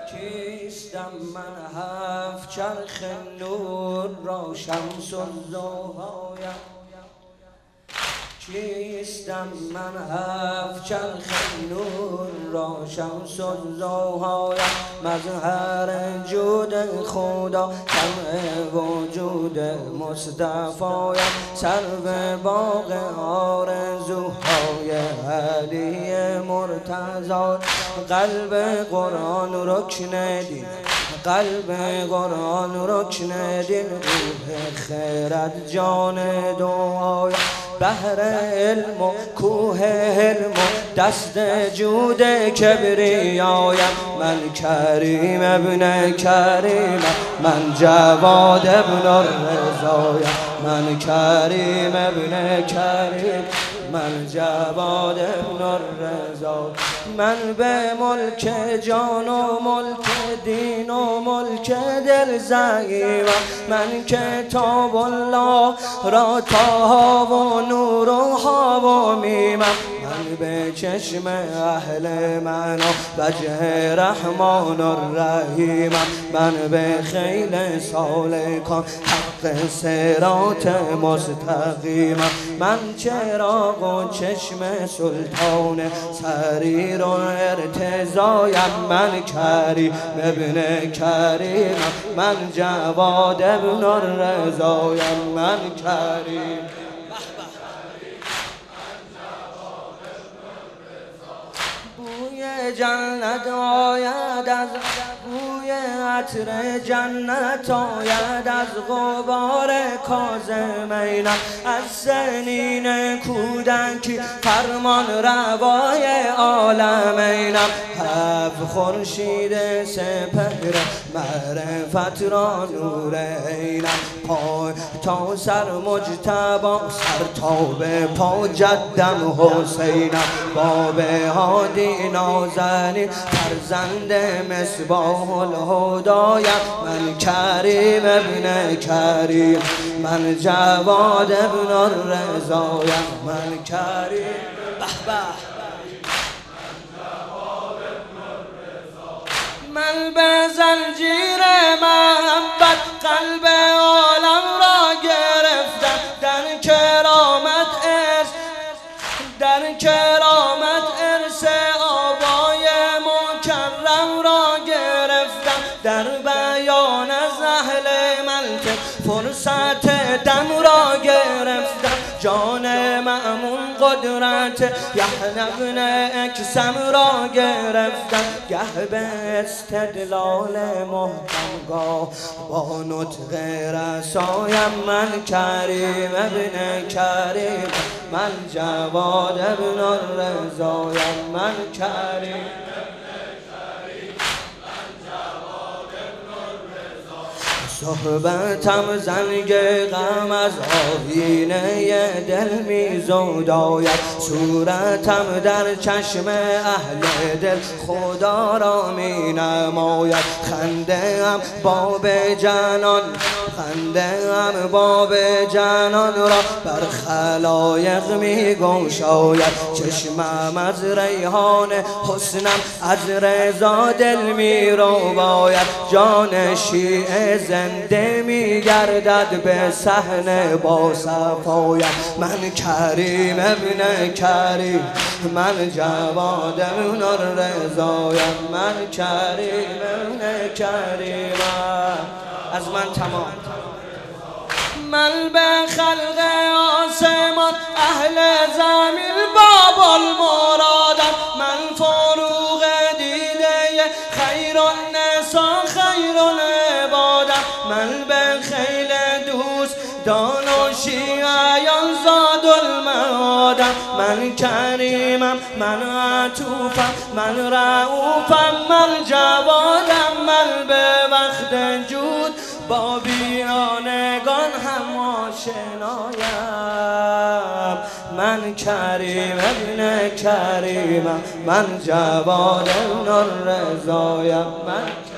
کیستم من هفت چرخ نور را شمس الضحایم کیستم من هفت چرخ نور را شمس الضحایم مظهر جود خدا طمع وجود مصطفایم سرو باغ آرزوهای علی مرتضی قلب قرآن رکن دین قلب قرآن رکن دین روح خرد جان دعایم بحر علم و کوه علم و دست جود کبریایم من کریم ابن کریم من جواد ابن الرضایم من کریم ابن کریم من جواد ابن الرضا من به ملک جان و ملک دین و ملک دل زعیمم من کتاب الله را تاها و نور و ها و میمم من به چشم اهل معنا وجه رحمان الرحیمم من به خیل سالکان حق صراط مستقیمم من چراغ و چشم سلطان سریر و ارتضایم من کریم ابن کریمم من جواد ابن الرضایم من کریم بوی جنت آید از بوی عطر جنت آید از غبار کاظمینم از سنین کودکی فرمان روای عالمینم هفت خورشید سپهر معرفت را نور عینم پای تا سر مجتبی سر تا به پا جدم حسینم باب هادی نازنین فرزند مصباح الهدایم من کریم ابن کریم من جواد ابن الرضایم من کریم به به من به زنجیر محبت قلب عالم را گرفتم در کرامت ارث آبای مکرم را گرفتم در بیان از اهل ملک فرصت دم را گرفتم جان مأمون قدرت یحیی بن اکثم را گرفتم گه به استدلال محکم گاه با نطق رسایم من کریم ابن کریم من جواد ابن الرضایم من کریم صحبتم زنگ غم از آیینه دل می زوداید صورتم در چشم اهل دل خدا را می نماید خنده ام باب جنان را بر خلایق می گشاید چشمم از ریحان حسنم از رضا دل می رو باید جان شیعه زنده می گردد به صحن با صفایم من کریم ابن کریم من جواد ابن الرضایم من کریم ابن کریم از من تمام من به خلق آسمان اهل زمین باب المرادم من فروغ دیده خیر النسا خیر العبادم من به خیل دوست دان و شیعیان زاد المعادم من کریمم من عطوفم من رعوفم من جوادم من به وقت جود با بیانگان هم آشنایم من کریم ابن کریمم من جواد ابن الرضایم من